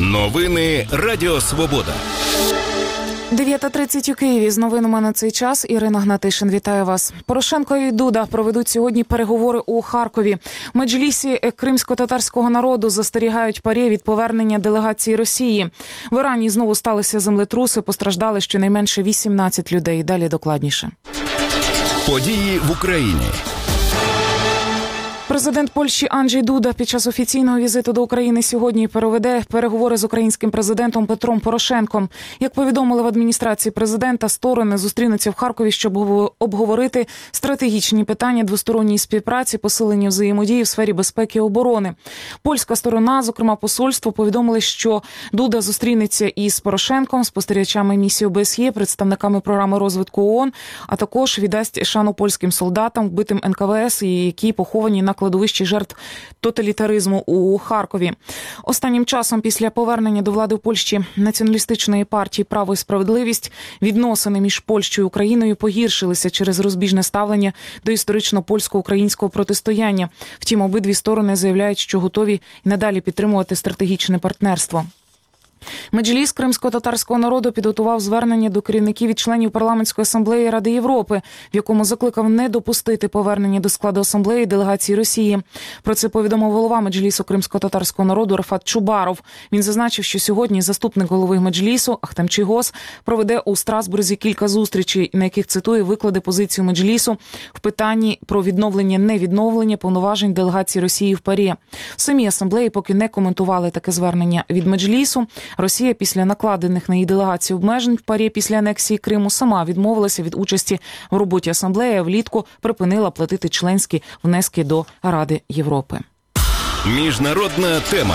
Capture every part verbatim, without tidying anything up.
Новини Радіо Свобода. дев'ята тридцять у Києві. З новинами на цей час Ірина Гнатишин. Вітаю вас. Порошенко і Дуда проведуть сьогодні переговори у Харкові. В Меджлісі кримсько-татарського народу застерігають ПАРЄ від повернення делегації Росії. В Ірані знову сталися землетруси, постраждали щонайменше вісімнадцять людей. Далі докладніше. Події в Україні. Президент Польщі Анджей Дуда під час офіційного візиту до України сьогодні проведе переговори з українським президентом Петром Порошенком. Як повідомили в адміністрації президента, сторони зустрінуться в Харкові, щоб обговорити стратегічні питання двосторонньої співпраці, посилення взаємодії в сфері безпеки і оборони. Польська сторона, зокрема посольство, повідомили, що Дуда зустрінеться із Порошенком, спостерігачами місії О Б С Є, представниками програми розвитку О О Н, а також віддасть шану польським солдатам, вбитим Ен Ка Ве Ес, які поховані на кладовищі жертв тоталітаризму у Харкові. Останнім часом, після повернення до влади в Польщі націоналістичної партії «Право і справедливість», відносини між Польщею і Україною погіршилися через розбіжне ставлення до історично польсько-українського протистояння. Втім, обидві сторони заявляють, що готові і надалі підтримувати стратегічне партнерство. Меджліс кримсько-татарського народу підготував звернення до керівників і членів парламентської асамблеї Ради Європи, в якому закликав не допустити повернення до складу асамблеї делегації Росії. Про це повідомив голова Меджлісу кримсько-татарського народу Рафат Чубаров. Він зазначив, що сьогодні заступник голови Меджлісу Ахтем Чийгоз проведе у Страсбурзі кілька зустрічей, на яких, цитую, викладе позицію Меджлісу в питанні про відновлення-невідновлення повноважень делегації Росії в ПАРЄ. Самі асамблеї поки не коментували таке звернення від Меджлісу. Росія після накладених на її делегацію обмежень в ПАРЄ після анексії Криму сама відмовилася від участі в роботі асамблеї, а влітку припинила платити членські внески до Ради Європи. Міжнародна тема.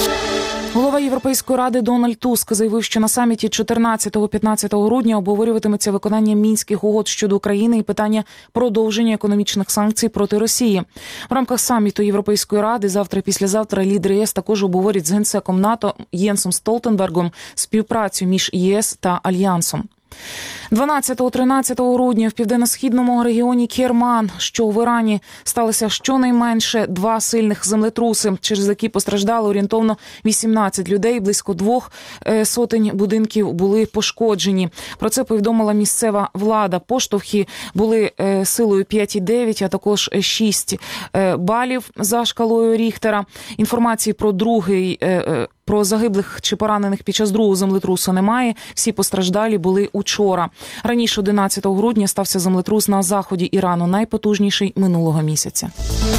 Голова Європейської ради Дональд Туск заявив, що на саміті чотирнадцятого-п'ятнадцятого грудня обговорюватиметься виконання Мінських угод щодо України і питання продовження економічних санкцій проти Росії. В рамках саміту Європейської ради завтра і післязавтра лідери ЄС також обговорять з генсеком НАТО Єнсом Столтенбергом співпрацю між ЄС та Альянсом. дванадцятого-тринадцятого грудня в південно-східному регіоні Керман, що в Ірані, сталося щонайменше два сильних землетруси, через які постраждали орієнтовно вісімнадцять людей, близько двох сотень будинків були пошкоджені. Про це повідомила місцева влада. Поштовхи були силою п'ять і дев'ять, а також шість балів за шкалою Ріхтера. Інформації про другий Про загиблих чи поранених під час другого землетрусу немає. Всі постраждалі були учора. Раніше, одинадцятого грудня, стався землетрус на заході Ірану, найпотужніший минулого місяця.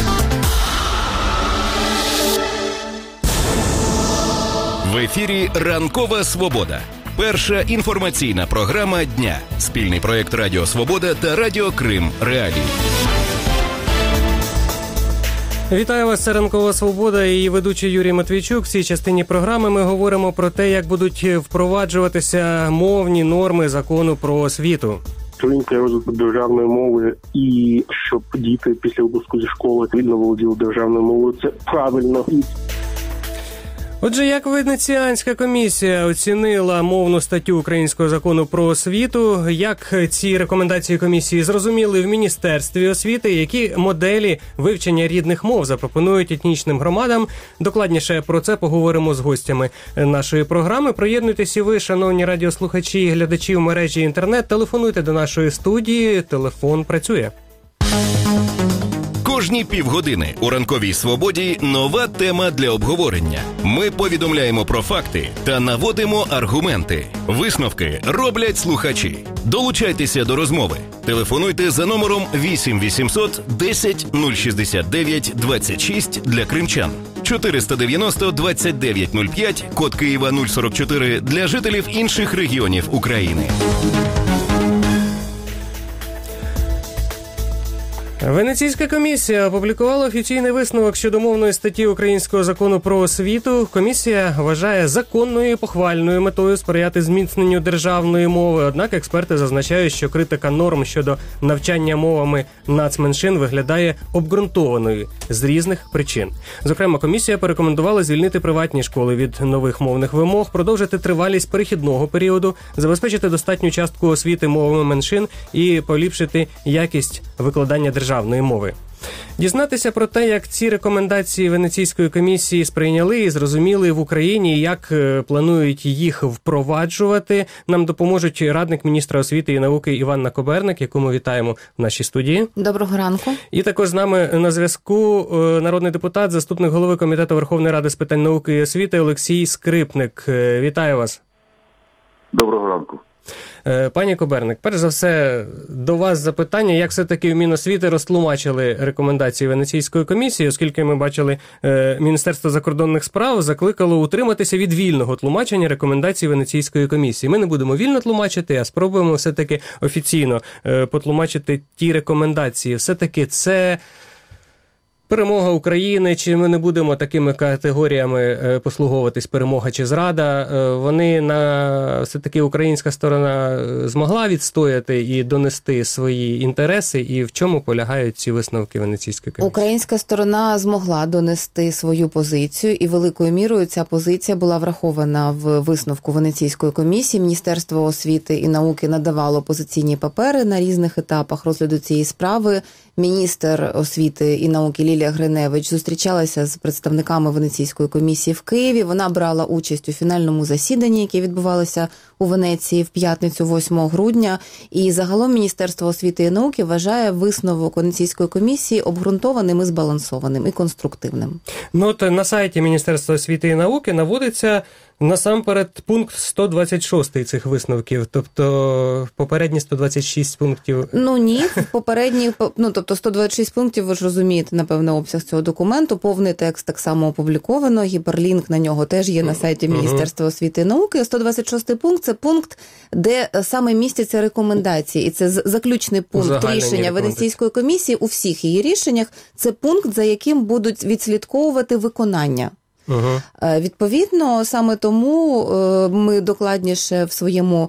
В ефірі «Ранкова Свобода». Перша інформаційна програма дня. Спільний проєкт Радіо Свобода та Радіо Крим Реалії. Вітаю вас, це «Ранкова Свобода» і її ведучий Юрій Матвійчук. В цій частині програми ми говоримо про те, як будуть впроваджуватися мовні норми закону про освіту. Сторінка розвитку державної мови і щоб діти після випуску зі школи вільно володіли державною мовою – це правильно. Отже, як Венеціанська комісія оцінила мовну статтю українського закону про освіту, як ці рекомендації комісії зрозуміли в Міністерстві освіти, які моделі вивчення рідних мов запропонують етнічним громадам, докладніше про це поговоримо з гостями нашої програми. Приєднуйтесь і ви, шановні радіослухачі і глядачі в мережі інтернет, телефонуйте до нашої студії, телефон працює. Кожні півгодини у «Ранковій Свободі» нова тема для обговорення. Ми повідомляємо про факти та наводимо аргументи. Висновки роблять слухачі. Долучайтеся до розмови. Телефонуйте за номером вісім вісімсот десять нуль шістдесят дев'ять двадцять шість для кримчан, чотириста дев'яносто двадцять дев'ять нуль п'ять, код Києва нуль сорок чотири для жителів інших регіонів України. Венеційська комісія опублікувала офіційний висновок щодо мовної статті українського закону про освіту. Комісія вважає законною і похвальною метою сприяти зміцненню державної мови. Однак експерти зазначають, що критика норм щодо навчання мовами нацменшин виглядає обґрунтованою з різних причин. Зокрема, комісія порекомендувала звільнити приватні школи від нових мовних вимог, продовжити тривалість перехідного періоду, забезпечити достатню частку освіти мовами меншин і поліпшити якість викладання державної державної мови. Дізнатися про те, як ці рекомендації Венеційської комісії сприйняли і зрозуміли в Україні, як планують їх впроваджувати, нам допоможуть радник міністра освіти і науки Іванна Коберник, яку ми вітаємо в нашій студії. Доброго ранку. І також з нами на зв'язку народний депутат, заступник голови Комітету Верховної Ради з питань науки і освіти Олексій Скрипник. Вітаю вас. Доброго ранку. Пані Коберник, перш за все, до вас запитання, як все-таки в Міносвіти розтлумачили рекомендації Венеційської комісії, оскільки ми бачили, Міністерство закордонних справ закликало утриматися від вільного тлумачення рекомендацій Венеційської комісії. Ми не будемо вільно тлумачити, а спробуємо все-таки офіційно потлумачити ті рекомендації. Все-таки це перемога України, чи ми не будемо такими категоріями послуговуватись, перемога чи зрада? Вони на все-таки українська сторона змогла відстояти і донести свої інтереси, і в чому полягають ці висновки Венеційської комісії? Українська сторона змогла донести свою позицію, і великою мірою ця позиція була врахована в висновку Венеційської комісії. Міністерство освіти і науки надавало позиційні папери на різних етапах розгляду цієї справи. Міністр освіти і науки Лілія Гриневич зустрічалася з представниками Венеційської комісії в Києві. Вона брала участь у фінальному засіданні, яке відбувалося у Венеції в п'ятницю, восьмого грудня. І загалом Міністерство освіти і науки вважає висновок Венеційської комісії обґрунтованим і збалансованим, і конструктивним. Ну от на сайті Міністерства освіти і науки наводиться насамперед пункт сто двадцять шість цих висновків, тобто попередні сто двадцять шість пунктів. Ну ні, попередні, ну тобто сто двадцять шість пунктів, ви ж розумієте, напевно, обсяг цього документу. Повний текст так само опубліковано, гіперлінк на нього теж є на сайті Міністерства освіти і науки. сто двадцять шостий пункт – це пункт, де саме містяться рекомендації. І це заключний пункт Загальні рішення Венеційської комісії у всіх її рішеннях. Це пункт, за яким будуть відслідковувати виконання. Угу. Відповідно, саме тому ми докладніше в своєму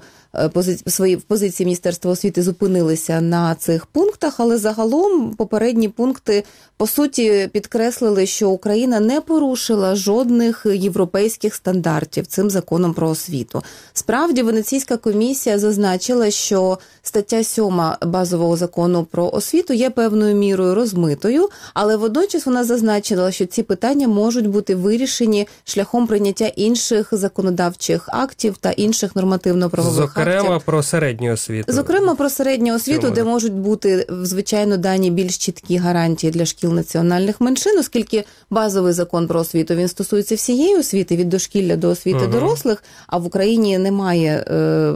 в позиції Міністерства освіти зупинилися на цих пунктах, але загалом попередні пункти, по суті, підкреслили, що Україна не порушила жодних європейських стандартів цим законом про освіту. Справді, Венеційська комісія зазначила, що стаття сьома базового закону про освіту є певною мірою розмитою, але водночас вона зазначила, що ці питання можуть бути вирішені шляхом прийняття інших законодавчих актів та інших нормативно-правових актів. Зокрема, про середню освіту. Зокрема, про середню освіту, де можуть бути, звичайно, дані більш чіткі гарантії для шкіл національних меншин, оскільки базовий закон про освіту, він стосується всієї освіти, від дошкілля до освіти угу. дорослих, а в Україні немає,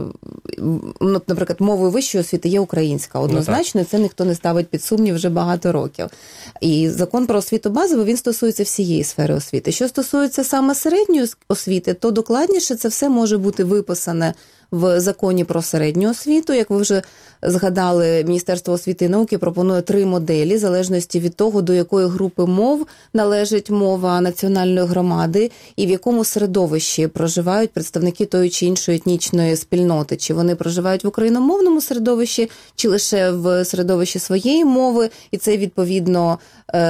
ну, наприклад, мовою вищої освіти є українська. Однозначно, це ніхто не ставить під сумнів вже багато років. І закон про освіту базовий, він стосується всієї сфери освіти. Що стосується саме середньої освіти, то докладніше це все може бути виписане в законі про середню освіту. Як ви вже згадали, Міністерство освіти і науки пропонує три моделі, в залежності від того, до якої групи мов належить мова національної громади і в якому середовищі проживають представники тої чи іншої етнічної спільноти. Чи вони проживають в україномовному середовищі, чи лише в середовищі своєї мови, і це, відповідно,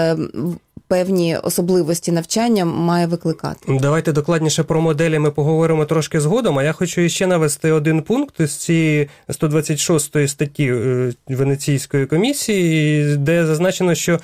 певні особливості навчання має викликати. Давайте докладніше про моделі ми поговоримо трошки згодом, а я хочу ще навести один пункт з цієї сто двадцять шостої статті Венеційської комісії, де зазначено, що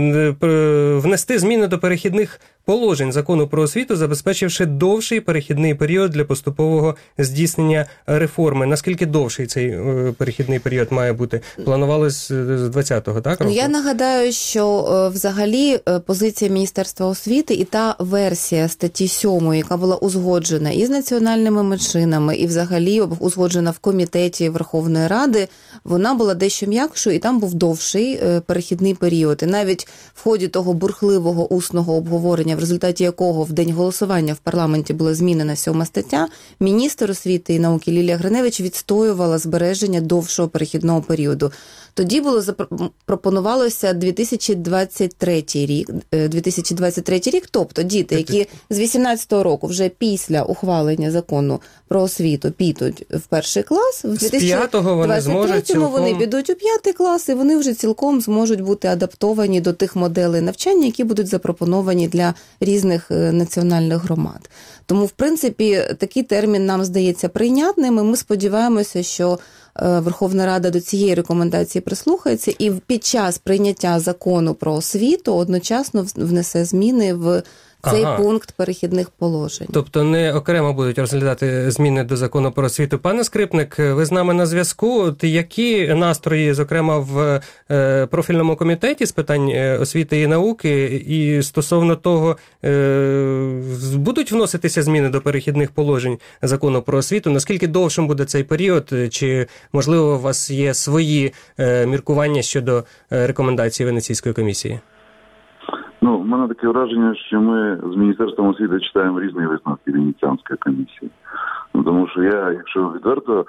внести зміни до перехідних положень закону про освіту, забезпечивши довший перехідний період для поступового здійснення реформи. Наскільки довший цей перехідний період має бути? Планувалось з двадцятого, так? Року? Я нагадаю, що взагалі позиція Міністерства освіти і та версія статті сьомої, яка була узгоджена і з національними меншинами, і взагалі узгоджена в комітеті Верховної Ради, вона була дещо м'якшою, і там був довший перехідний період. І навіть в ході того бурхливого усного обговорення, в результаті якого в день голосування в парламенті була змінена сьома стаття, міністр освіти і науки Лілія Гриневич відстоювала збереження довшого перехідного періоду. Тоді було запропонувалося дві тисячі двадцять третій рік, дві тисячі двадцять третій рік, тобто діти, які з вісімнадцятого року вже після ухвалення закону про освіту підуть в перший клас, в дві тисячі двадцять третьому вони підуть у п'ятий клас, і вони вже цілком зможуть бути адаптовані до тих моделей навчання, які будуть запропоновані для різних національних громад. Тому, в принципі, такий термін нам здається прийнятним, і ми сподіваємося, що Верховна Рада до цієї рекомендації прислухається і під час прийняття закону про освіту одночасно внесе зміни в цей ага. пункт перехідних положень. Тобто не окремо будуть розглядати зміни до закону про освіту. Пане Скрипник, ви з нами на зв'язку. Які настрої, зокрема, в профільному комітеті з питань освіти і науки, і стосовно того, будуть вноситися зміни до перехідних положень закону про освіту? Наскільки довшим буде цей період? Чи, можливо, у вас є свої міркування щодо рекомендацій Венеційської комісії? Ну, в мене таке враження, що ми з Міністерством освіти читаємо різні висновки Венеціанської комісії. Ну, тому що я, якщо відверто,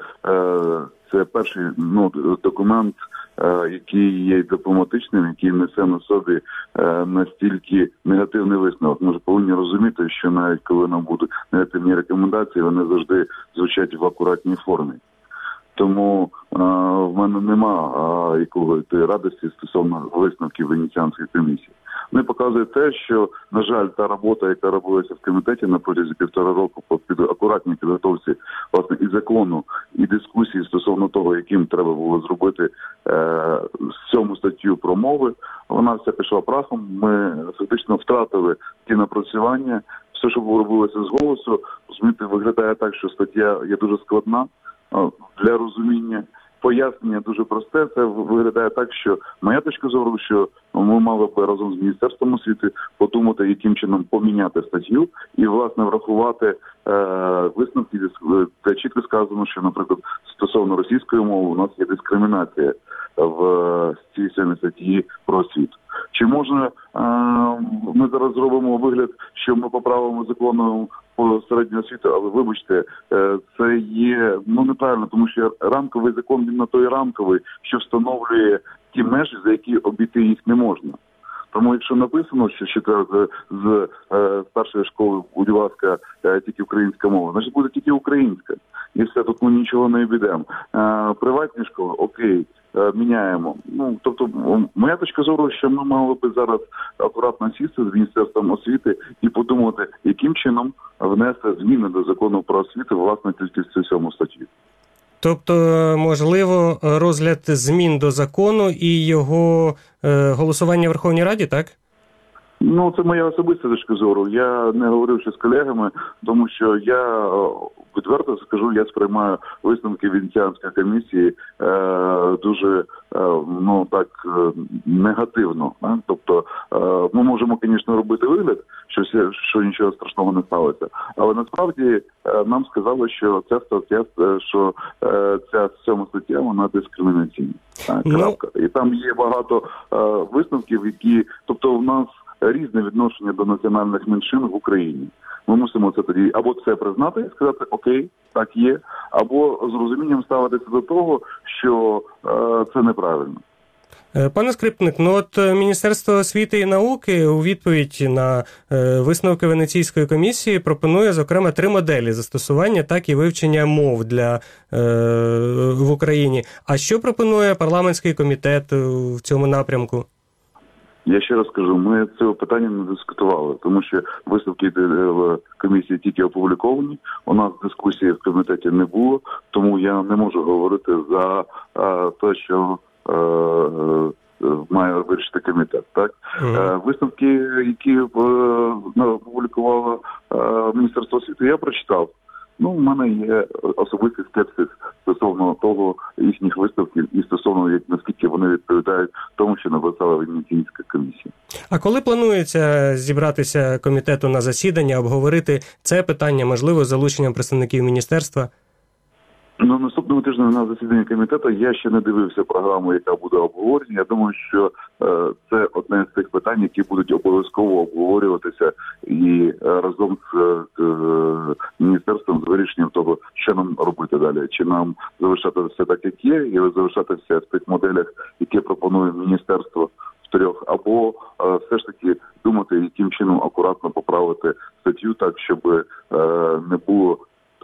це перший ну, документ, який є дипломатичним, який несе на собі настільки негативний висновок. Ми ж повинні розуміти, що навіть коли нам будуть негативні рекомендації, вони завжди звучать в акуратній формі. Тому а, в мене нема а, якогось радості стосовно висновків Венеціанської комісії. Вони показують те, що, на жаль, та робота, яка робилася в комітеті на протязі півтора року по під акуратній підготовці власне і закону, і дискусії стосовно того, яким треба було зробити е, сьому статтю про мови, вона вся пішла прахом. Ми фактично втратили ті напрацювання. Все, що робилося з голосу, розумієте, виглядає так, що стаття є дуже складна для розуміння. Пояснення дуже просте. Це виглядає так, що моя точка зору, що ми мали б разом з Міністерством освіти подумати, яким чином поміняти статтю і, власне, врахувати е, висновки, де чітко сказано, що, наприклад, стосовно російської мови у нас є дискримінація в цій самій статті про освіту. Чи можна, е, ми зараз зробимо вигляд, що ми поправимо законом по середню освіту, але вибачте, це є ну неправильно, тому що рамковий закон, він на той рамковий, що встановлює ті межі, за які обійти їх не можна. Тому якщо написано, що ще треба з, з е, старшої школи, будь ласка, е, тільки українська мова, значить буде тільки українська. І все, тут ми нічого не обійдемо. Е, приватні школи, окей, е, міняємо. Ну, тобто, моя точка зору, що ми мали би зараз акуратно сісти з Міністерством освіти і подумати, яким чином внести зміни до закону про освіту, власне, тільки в цю сьому статтю. Тобто, можливо, розгляд змін до закону і його е, голосування в Верховній Раді, так? Ну, це моя особиста точка зору. Я не говорив ще з колегами, тому що я відверто скажу, я сприймаю висновки Венеціанської комісії е, дуже, е, ну так, е, негативно. Е? Тобто, е, ми можемо, звісно, робити вигляд, що, все, що нічого страшного не сталося, але насправді е, нам сказали, що ця стаття, що е, ця сьома стаття, вона дискримінаційна. Ну... І там є багато е, висновків, які, тобто в нас різне відношення до національних меншин в Україні. Ми мусимо це тоді або це признати і сказати, окей, так є, або з розумінням ставитися до того, що е, це неправильно. Пане Скрипник, ну от Міністерство освіти і науки у відповідь на е, висновки Венеційської комісії пропонує, зокрема, три моделі застосування, так і вивчення мов для е, в Україні. А що пропонує парламентський комітет в цьому напрямку? Я ще раз кажу, ми цього питання не дискутували, тому що висновки в комісії тільки опубліковані, у нас дискусії в комітеті не було, тому я не можу говорити за а, те, що а, а, має вирішити комітет. Так? Mm-hmm. А, висновки, які опублікувало Міністерство освіти, я прочитав. Ну, в мене є особистий скепсис стосовно того їхніх висновків і стосовно, як, наскільки вони відповідають тому, що написала Венеційська комісія. А коли планується зібратися комітету на засідання, обговорити це питання, можливо, з залученням представників міністерства? Ну, наступного тижня на засіданні комітету я ще не дивився програму, яка буде обговорення. Я думаю, що е, це одне з тих питань, які будуть обов'язково обговорюватися і е, разом з е, міністерством з вирішенням того, що нам робити далі. Чи нам залишати все так, як є, і залишатися в тих моделях, які пропонує міністерство в трьох, або е, все ж таки думати, яким чином акуратно поправити статтю так, щоб е, не було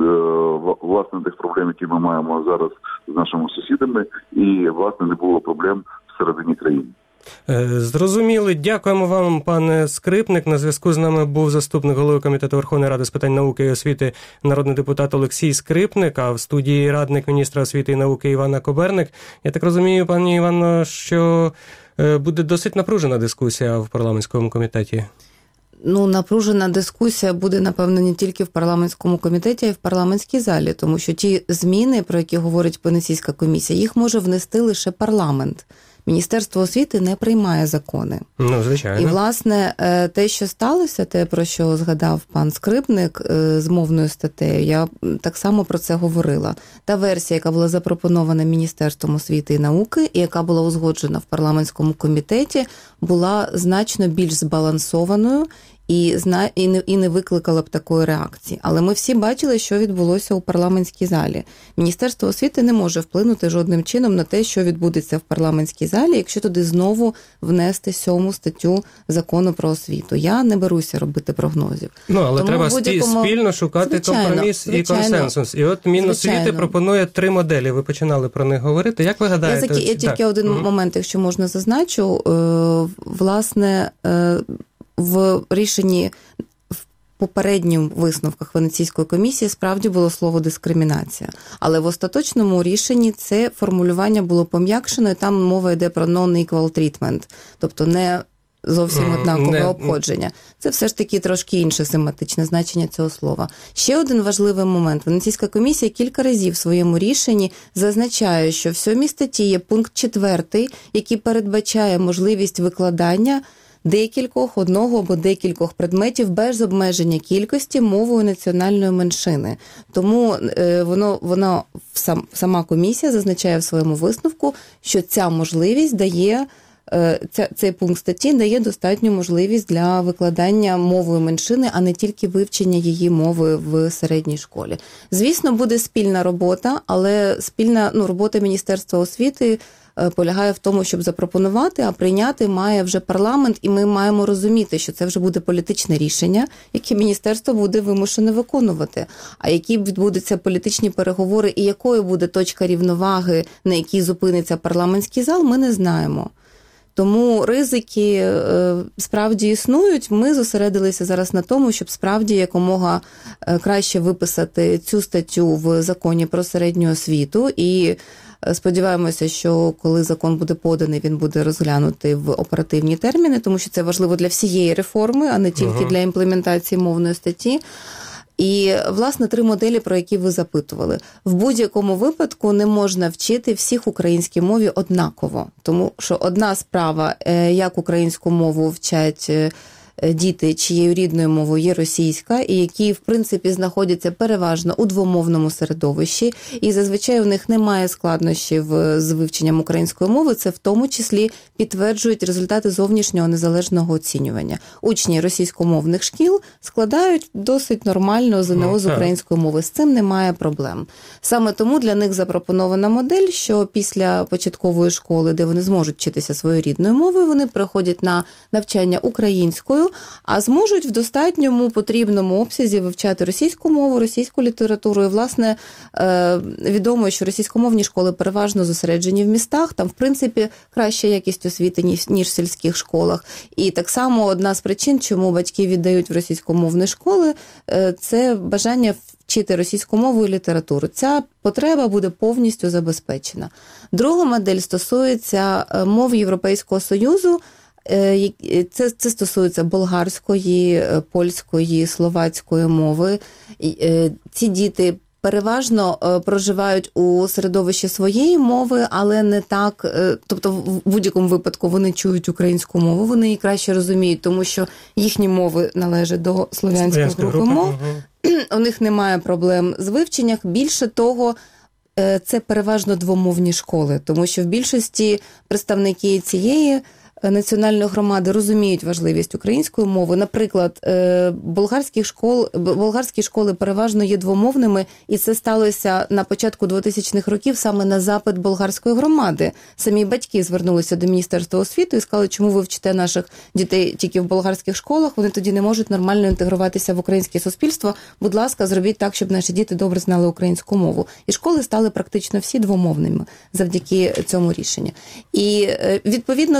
власне тих проблем, які ми маємо зараз з нашими сусідами, і власне не було проблем всередині країни. Зрозуміли. Дякуємо вам, пане Скрипник. На зв'язку з нами був заступник голови Комітету Верховної Ради з питань науки і освіти, народний депутат Олексій Скрипник, а в студії радник міністра освіти і науки Івана Коберник. Я так розумію, пані Івано, що буде досить напружена дискусія в парламентському комітеті. Ну, напружена дискусія буде, напевно, не тільки в парламентському комітеті, а й в парламентській залі, тому що ті зміни, про які говорить Венеційська комісія, їх може внести лише парламент. Міністерство освіти не приймає закони. Ну, звичайно. І, власне, те, що сталося, те, про що згадав пан Скрипник з мовною статтею, я так само про це говорила. Та версія, яка була запропонована Міністерством освіти і науки, і яка була узгоджена в парламентському комітеті, була значно більш збалансованою і, і, не, і не викликала б такої реакції. Але ми всі бачили, що відбулося у парламентській залі. Міністерство освіти не може вплинути жодним чином на те, що відбудеться в парламентській залі, якщо туди знову внести сьому статтю Закону про освіту. Я не беруся робити прогнозів. Ну, але Тому треба будь-якому... спільно шукати звичайно, компроміс звичайно, і консенсус. І от Міносвіти пропонує три моделі. Ви починали про них говорити. Як ви гадаєте? Я, я тільки один mm-hmm. момент, якщо можна зазначу. Власне, в рішенні, в попередніх висновках Венеційської комісії справді було слово «дискримінація». Але в остаточному рішенні це формулювання було пом'якшено, і там мова йде про non-equal treatment, тобто не зовсім однакове не... обходження. Це все ж таки трошки інше семантичне значення цього слова. Ще один важливий момент. Венеційська комісія кілька разів в своєму рішенні зазначає, що в сьомій статті є пункт четвертий, який передбачає можливість викладання декількох, одного або декількох предметів без обмеження кількості мовою національної меншини. Тому е, воно, воно сам, сама комісія зазначає в своєму висновку, що ця можливість дає, е, ця, цей пункт статті дає достатню можливість для викладання мовою меншини, а не тільки вивчення її мови в середній школі. Звісно, буде спільна робота, але спільна ну, робота Міністерства освіти полягає в тому, щоб запропонувати, а прийняти має вже парламент, і ми маємо розуміти, що це вже буде політичне рішення, яке міністерство буде вимушене виконувати. А які відбудуться політичні переговори і якою буде точка рівноваги, на якій зупиниться парламентський зал, ми не знаємо. Тому ризики е, справді існують. Ми зосередилися зараз на тому, щоб справді якомога краще виписати цю статтю в законі про середню освіту. І сподіваємося, що коли закон буде поданий, він буде розглянутий в оперативні терміни, тому що це важливо для всієї реформи, а не тільки ага. для імплементації мовної статті. І, власне, три моделі, про які ви запитували. В будь-якому випадку не можна вчити всіх українській мові однаково. Тому що одна справа, як українську мову вчать діти, чиєю рідною мовою є російська, і які, в принципі, знаходяться переважно у двомовному середовищі, і зазвичай у них немає складнощів з вивченням української мови, це в тому числі підтверджують результати зовнішнього незалежного оцінювання. Учні російськомовних шкіл складають досить нормально ЗНО з української мови, з цим немає проблем. Саме тому для них запропонована модель, що після початкової школи, де вони зможуть вчитися своєю рідною мовою, вони приходять на навчання українською, а зможуть в достатньому потрібному обсязі вивчати російську мову, російську літературу. І, власне, відомо, що російськомовні школи переважно зосереджені в містах, там, в принципі, краща якість освіти, ніж в сільських школах. І так само одна з причин, чому батьки віддають в російськомовні школи, це бажання вчити російську мову і літературу. Ця потреба буде повністю забезпечена. Друга модель стосується мов Європейського Союзу. Це, це стосується болгарської, польської, словацької мови. Ці діти переважно проживають у середовищі своєї мови, але не так, тобто в будь-якому випадку вони чують українську мову, вони її краще розуміють, тому що їхні мови належать до слов'янської групи мов. Угу. У них немає проблем з вивченням. Більше того, це переважно двомовні школи, тому що в більшості представники цієї національної громади розуміють важливість української мови. Наприклад, болгарські школи, болгарські школи переважно є двомовними, і це сталося на початку двотисячних років саме на запит болгарської громади. Самі батьки звернулися до Міністерства освіти і сказали, чому ви вчите наших дітей тільки в болгарських школах, вони тоді не можуть нормально інтегруватися в українське суспільство. Будь ласка, зробіть так, щоб наші діти добре знали українську мову. І школи стали практично всі двомовними завдяки цьому рішенню. І, відповідно, для них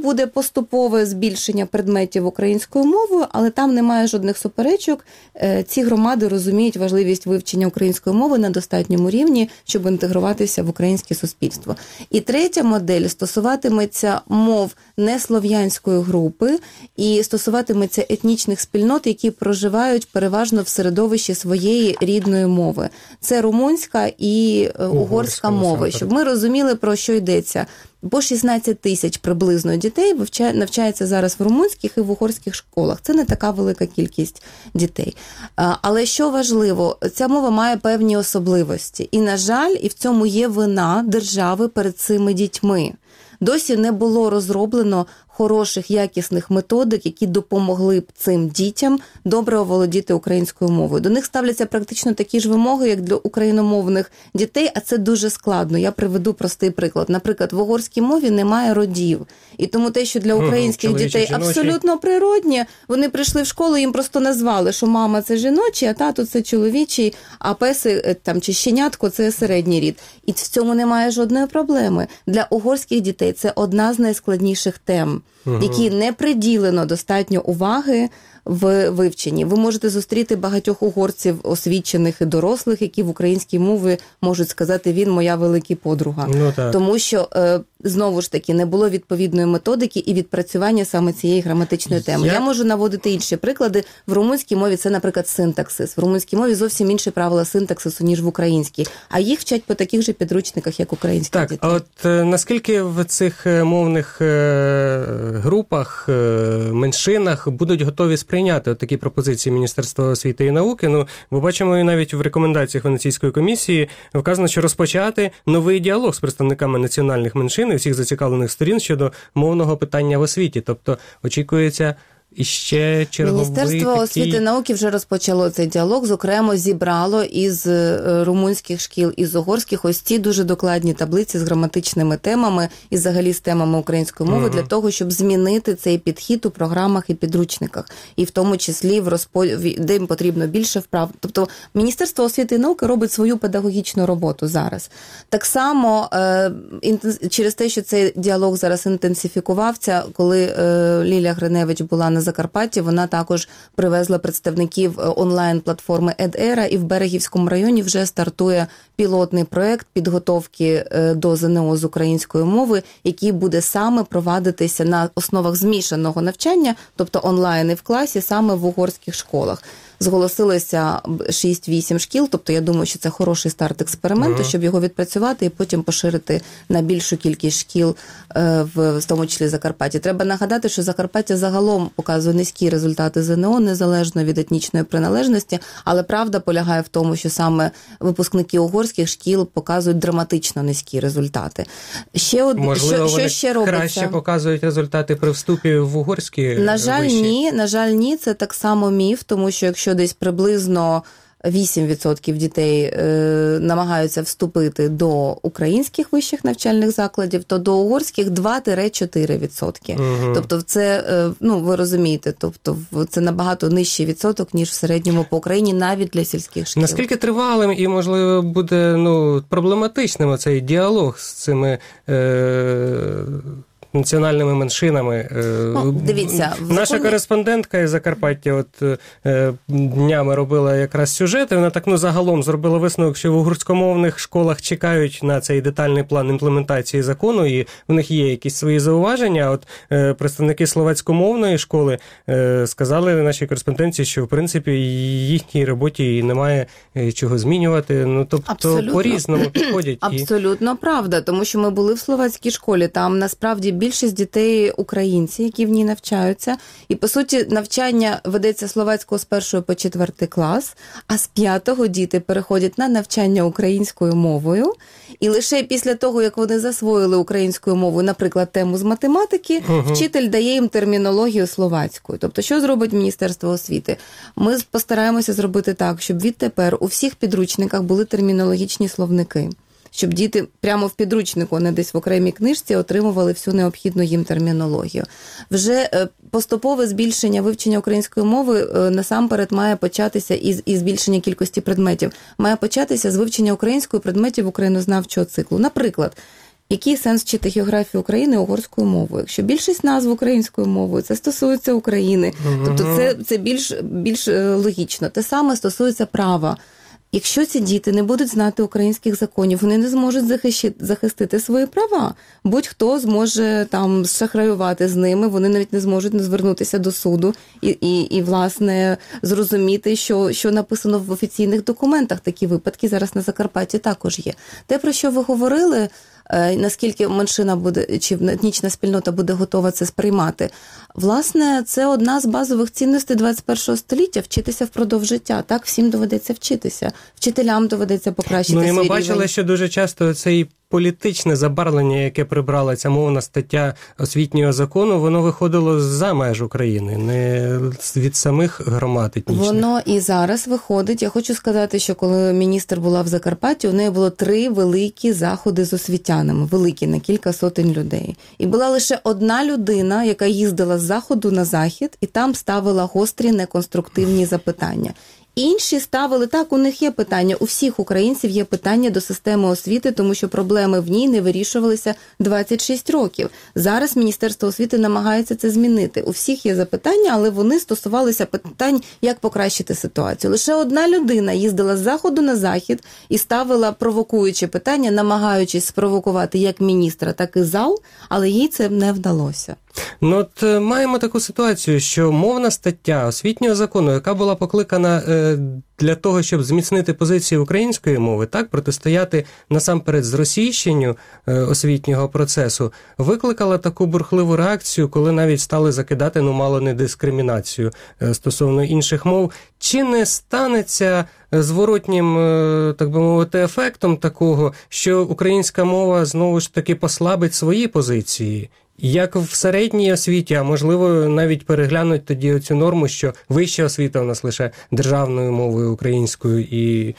буде поступове збільшення предметів українською мовою, але там немає жодних суперечок. Ці громади розуміють важливість вивчення української мови на достатньому рівні, щоб інтегруватися в українське суспільство. І третя модель стосуватиметься мов неслов'янської групи і стосуватиметься етнічних спільнот, які проживають переважно в середовищі своєї рідної мови. Це румунська і угорська, угорська мови. Щоб ми розуміли, про що йдеться. По шістнадцять тисяч приблизно дітей навчається зараз в румунських і в угорських школах. Це не така велика кількість дітей. Але що важливо, ця мова має певні особливості. І, на жаль, і в цьому є вина держави перед цими дітьми. Досі не було розроблено хороших, якісних методик, які допомогли б цим дітям добре оволодіти українською мовою. До них ставляться практично такі ж вимоги, як для україномовних дітей, а це дуже складно. Я приведу простий приклад. Наприклад, в угорській мові немає родів. І тому те, що для українських угу, дітей жіночі. Абсолютно природнє, вони прийшли в школу, їм просто назвали, що мама – це жіночий, а тато – це чоловічий, а песи там, чи щенятко – це середній рід. І в цьому немає жодної проблеми. Для угорських дітей це одна з найскладніших тем, угу. які не приділено достатньо уваги в вивченні. Ви можете зустріти багатьох угорців, освічених і дорослих, які в українській мові можуть сказати, він моя велика подруга. Ну, Тому що, знову ж таки, не було відповідної методики і відпрацювання саме цієї граматичної теми. Я, Я можу наводити інші приклади. В румунській мові це, наприклад, синтаксис. В румунській мові зовсім інші правила синтаксису, ніж в українській. А їх вчать по таких же підручниках, як українські так, діти. Так, а от наскільки в цих мовних групах, меншинах будуть готові сприйняти от такі пропозиції Міністерства освіти і науки? Ну, ми бачимо і навіть в рекомендаціях Венеційської комісії вказано, що розпочати новий діалог з представниками національних меншин і всіх зацікавлених сторін щодо мовного питання в освіті. Тобто очікується і ще черговий Міністерство такий... освіти і науки вже розпочало цей діалог, зокрема зібрало із румунських шкіл, із угорських ось ці дуже докладні таблиці з граматичними темами і взагалі з темами української мови, угу. для того, щоб змінити цей підхід у програмах і підручниках. І в тому числі в розподілі, де їм потрібно більше вправ. Тобто Міністерство освіти і науки робить свою педагогічну роботу зараз. Так само через те, що цей діалог зараз інтенсифікувався, коли Лілія Гриневич була на Закарпатті, вона також привезла представників онлайн-платформи Ед-Ера, і в Берегівському районі вже стартує пілотний проєкт підготовки до ЗНО з української мови, який буде саме провадитися на основах змішаного навчання, тобто онлайн і в класі, саме в угорських школах. Зголосилося шість-вісім шкіл, тобто я думаю, що це хороший старт експерименту, ага. щоб його відпрацювати і потім поширити на більшу кількість шкіл, в, в тому числі Закарпатті. Треба нагадати, що Закарпаття загалом показує низькі результати ЗНО, незалежно від етнічної приналежності, але правда полягає в тому, що саме випускники угорських шкіл показують драматично низькі результати. Ще од... Можливо, що, що ще робиться? Краще показують результати при вступі в угорські На жаль, вищі? ні. На жаль, ні. Це так само міф, тому що якщо десь приблизно вісім відсотків дітей е, намагаються вступити до українських вищих навчальних закладів, то до угорських два-чотири відсотки. Угу. Тобто це, е, ну, ви розумієте, тобто це набагато нижчий відсоток, ніж в середньому по Україні, навіть для сільських шкіл. Наскільки тривалим і, можливо, буде ну, проблематичним цей діалог з цими е, національними меншинами? Ну, дивіться, наша законі... кореспондентка із Закарпаття от е, днями робила якраз сюжет, і вона так ну загалом зробила висновок, що в угорськомовних школах чекають на цей детальний план імплементації закону, і в них є якісь свої зауваження. От е, представники словацькомовної школи е, сказали нашій кореспонденції, що в принципі їхній роботі немає чого змінювати. Ну тобто абсолютно. По-різному підходять. Абсолютно і... правда, тому що ми були в словацькій школі, там насправді більшість дітей українці, які в ній навчаються. І, по суті, навчання ведеться словацького з першого по четвертий клас, а з п'ятого діти переходять на навчання українською мовою. І лише після того, як вони засвоїли українською мовою, наприклад, тему з математики, угу. вчитель дає їм термінологію словацькою. Тобто, що зробить Міністерство освіти? Ми постараємося зробити так, щоб відтепер у всіх підручниках були термінологічні словники. Щоб діти прямо в підручнику, а не десь в окремій книжці, отримували всю необхідну їм термінологію. Вже поступове збільшення вивчення української мови насамперед має початися із, із збільшення кількості предметів. Має початися з вивчення української предметів українознавчого циклу. Наприклад, Який сенс вчити географію України угорською мовою? Якщо більшість назв українською мовою, це стосується України. Uh-huh. Тобто це, це більш, більш логічно. Те саме стосується права. Якщо ці діти не будуть знати українських законів, вони не зможуть захищити, захистити свої права. Будь-хто зможе там шахраювати з ними, вони навіть не зможуть не звернутися до суду і, і, і власне, зрозуміти, що, що написано в офіційних документах. Такі випадки зараз на Закарпатті також є. Те, про що ви говорили, наскільки меншина буде, чи етнічна спільнота буде готова це сприймати. Власне, це одна з базових цінностей двадцять першого століття – вчитися впродовж життя. Так, всім доведеться вчитися. Вчителям доведеться покращити свій рівень. Ну, і ми бачили, що дуже часто цей політичне забарвлення, яке прибрала ця мовна стаття освітнього закону, воно виходило за меж України, не від самих громад етнічних. Воно і зараз виходить. Я хочу сказати, що коли міністр була в Закарпатті, у неї було три великі заходи з освітянами, великі, на кілька сотень людей. І була лише одна людина, яка їздила з заходу на захід, і там ставила гострі, неконструктивні запитання. Інші ставили, так, у них є питання, у всіх українців є питання до системи освіти, тому що проблеми в ній не вирішувалися двадцять шість років. Зараз Міністерство освіти намагається це змінити. У всіх є запитання, але вони стосувалися питань, як покращити ситуацію. Лише одна людина їздила з заходу на захід і ставила провокуючі питання, намагаючись спровокувати як міністра, так і зал, але їй це не вдалося. Ну, от маємо таку ситуацію, що мовна стаття освітнього закону, яка була покликана е, для того, щоб зміцнити позиції української мови, так, протистояти насамперед зросійщенню е, освітнього процесу, викликала таку бурхливу реакцію, коли навіть стали закидати, ну, мало не дискримінацію е, стосовно інших мов. Чи не станеться зворотнім, е, так би мовити, ефектом такого, що українська мова знову ж таки послабить свої позиції? Як в середній освіті, а можливо навіть переглянуть тоді цю норму, що вища освіта у нас лише державною мовою українською і...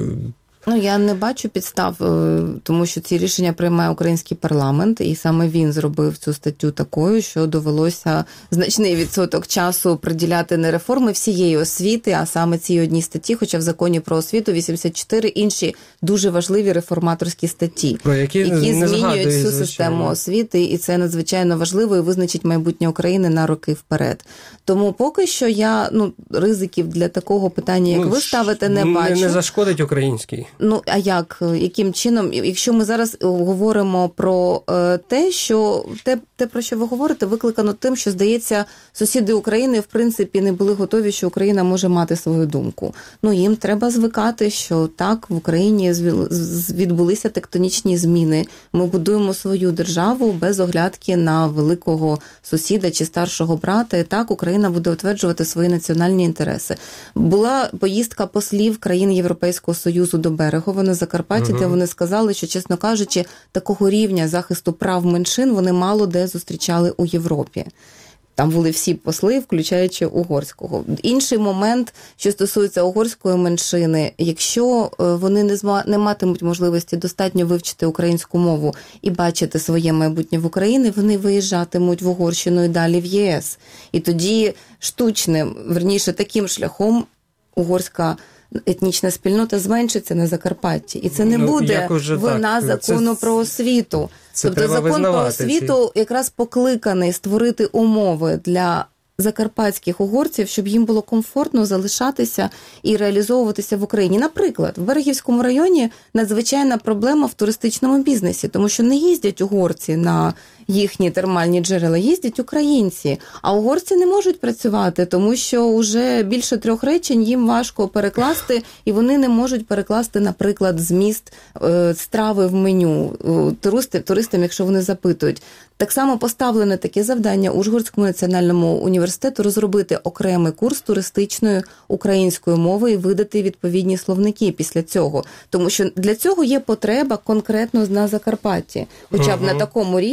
Ну, я не бачу підстав, тому що ці рішення приймає український парламент, і саме він зробив цю статтю такою, що довелося значний відсоток часу приділяти не реформи всієї освіти, а саме цій одній статті, хоча в законі про освіту вісімдесят чотири інші дуже важливі реформаторські статті, про які, які змінюють всю звичайно. систему освіти, і це надзвичайно важливо і визначить майбутнє України на роки вперед. Тому поки що я, ну, ризиків для такого питання, як ну, ви ставите, не, не бачу. Не зашкодить український. Ну, а як? Яким чином? Якщо ми зараз говоримо про те, що те, те, про що ви говорите, викликано тим, що, здається, сусіди України, в принципі, не були готові, що Україна може мати свою думку. Ну, їм треба звикати, що так, в Україні відбулися тектонічні зміни. Ми будуємо свою державу без оглядки на великого сусіда чи старшого брата. І так, Україна буде утверджувати свої національні інтереси. Була поїздка послів країн Європейського Союзу до Берегова на Закарпатті, угу. де вони сказали, що, чесно кажучи, такого рівня захисту прав меншин вони мало де зустрічали у Європі. Там були всі посли, включаючи угорського. Інший момент, що стосується угорської меншини, якщо вони не, зма... не матимуть можливості достатньо вивчити українську мову і бачити своє майбутнє в Україні, вони виїжджатимуть в Угорщину і далі в ЄС. І тоді штучним, верніше таким шляхом угорська етнічна спільнота зменшиться на Закарпатті. І це не ну, буде вина так. закону це, про освіту. Це тобто закон про освіту ці... якраз покликаний створити умови для закарпатських угорців, щоб їм було комфортно залишатися і реалізовуватися в Україні. Наприклад, в Берегівському районі надзвичайна проблема в туристичному бізнесі, тому що не їздять угорці на їхні термальні джерела, їздять українці. А угорці не можуть працювати, тому що вже більше трьох речень їм важко перекласти, і вони не можуть перекласти, наприклад, зміст е, страви в меню туристи, туристам, якщо вони запитують. Так само поставлене таке завдання Ужгородському національному університету розробити окремий курс туристичної української мови і видати відповідні словники після цього. Тому що для цього є потреба конкретно на Закарпатті. Хоча б uh-huh. на такому рівні вивчити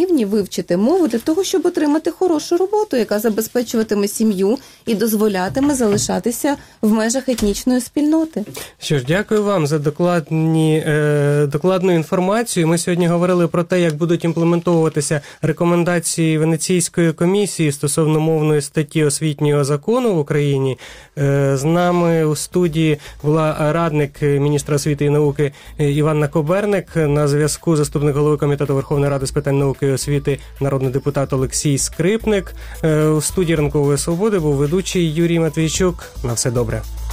вивчити мову для того, щоб отримати хорошу роботу, яка забезпечуватиме сім'ю і дозволятиме залишатися в межах етнічної спільноти. Що ж, дякую вам за докладні, е, докладну інформацію. Ми сьогодні говорили про те, як будуть імплементовуватися рекомендації Венеційської комісії стосовно мовної статті освітнього закону в Україні. Е, з нами у студії була радник міністра освіти і науки Іванна Коберник. На зв'язку заступник голови Комітету Верховної Ради з питань науки і освіти, народний депутат Олексій Скрипник. Е, у студії «Ранкової свободи» був ведучий Юрій Матвійчук. На все добре.